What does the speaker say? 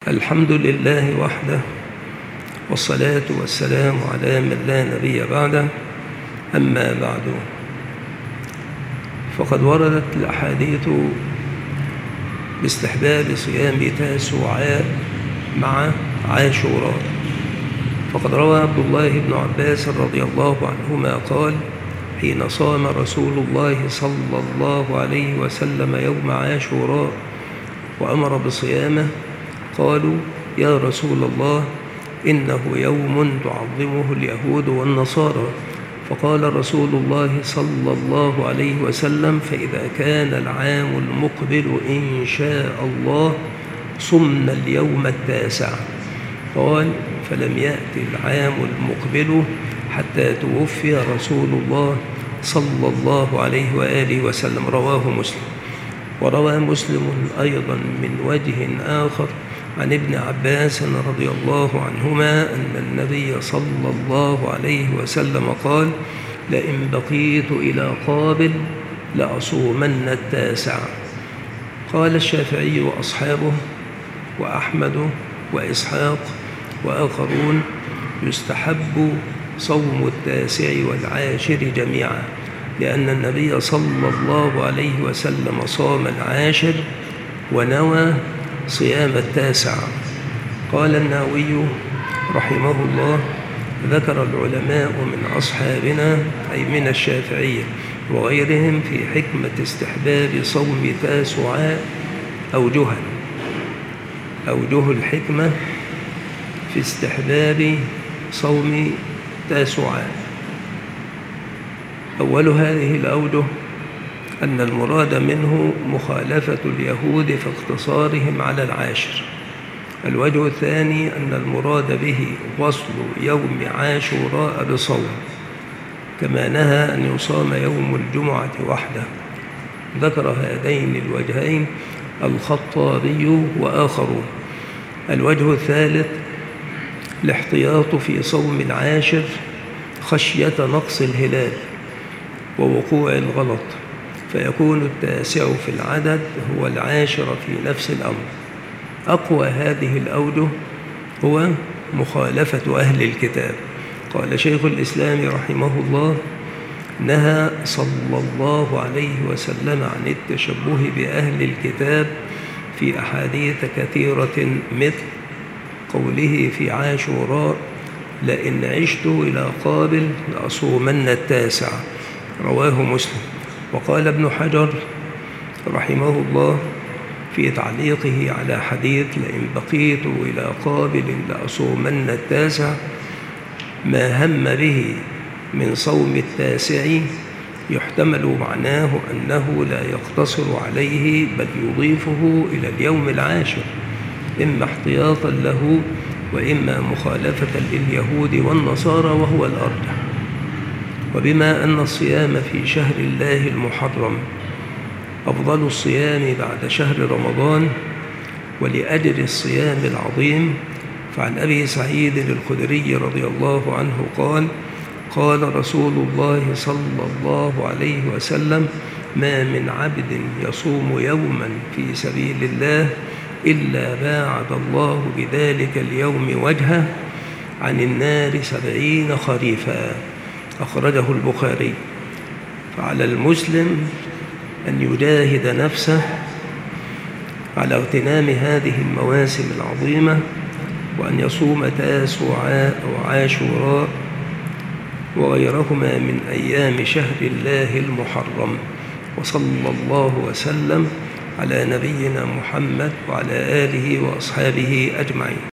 الحمد لله وحده، والصلاة والسلام على من لا نبي بعده. أما بعد، فقد وردت الأحاديث باستحباب صيام تاسوعاء مع عاشوراء. فقد روى عبد الله بن عباس رضي الله عنهما قال: حين صام رسول الله صلى الله عليه وسلم يوم عاشوراء وأمر بصيامه، قالوا: يا رسول الله، إنه يوم تعظمه اليهود والنصارى. فقال رسول الله صلى الله عليه وسلم: فإذا كان العام المقبل إن شاء الله صمنا اليوم التاسع. قال: فلم يأتي العام المقبل حتى توفي رسول الله صلى الله عليه وآله وسلم. رواه مسلم. وروى مسلم أيضا من وجه آخر عن ابن عباس رضي الله عنهما أن النبي صلى الله عليه وسلم قال: لئن بقيت إلى قابل لأصومن التاسع. قال الشافعي وأصحابه وأحمد وإسحاق وآخرون: يستحب صوم التاسع والعاشر جميعا، لأن النبي صلى الله عليه وسلم صام العاشر ونوى صيام التاسع. قال النووي رحمه الله: ذكر العلماء من أصحابنا أي من الشافعية وغيرهم في حكمة استحباب صوم تاسوعاء أوجه الحكمة في استحباب صوم تاسوعاء. أول هذه الأوجه أن المراد منه مخالفة اليهود في اقتصارهم على العاشر. الوجه الثاني أن المراد به وصل يوم عاشوراء بصوم، كما نهى أن يصام يوم الجمعة وحده. ذكر هذين الوجهين الخطابي وآخرون. الوجه الثالث الاحتياط في صوم العاشر خشية نقص الهلال ووقوع الغلط، فيكون التاسع في العدد هو العاشر في نفس الأمر. أقوى هذه الأوجه هو مخالفة أهل الكتاب. قال شيخ الإسلام رحمه الله: نهى صلى الله عليه وسلم عن التشبه بأهل الكتاب في أحاديث كثيرة، مثل قوله في عاشوراء: لئن عشت إلى قابل لأصومن التاسع. رواه مسلم. وقال ابن حجر رحمه الله في تعليقه على حديث لئن بقيت إلى قابل لأصومن التاسع: ما هم به من صوم التاسع يحتمل معناه أنه لا يقتصر عليه بل يضيفه إلى اليوم العاشر، إما احتياطا له وإما مخالفة لليهود والنصارى، وهو الأرجح. وبما أن الصيام في شهر الله المحرم أفضل الصيام بعد شهر رمضان ولأجر الصيام العظيم، فعن أبي سعيد الخدري رضي الله عنه قال: قال رسول الله صلى الله عليه وسلم: ما من عبد يصوم يوما في سبيل الله إلا باعد الله بذلك اليوم وجهه عن النار 70 خريفا. أخرجه البخاري. فعلى المسلم أن يجاهد نفسه على اغتنام هذه المواسم العظيمة، وأن يصوم تاسوعاء وعاشوراء وغيرهما من أيام شهر الله المحرم. وصلى الله وسلم على نبينا محمد وعلى آله وأصحابه أجمعين.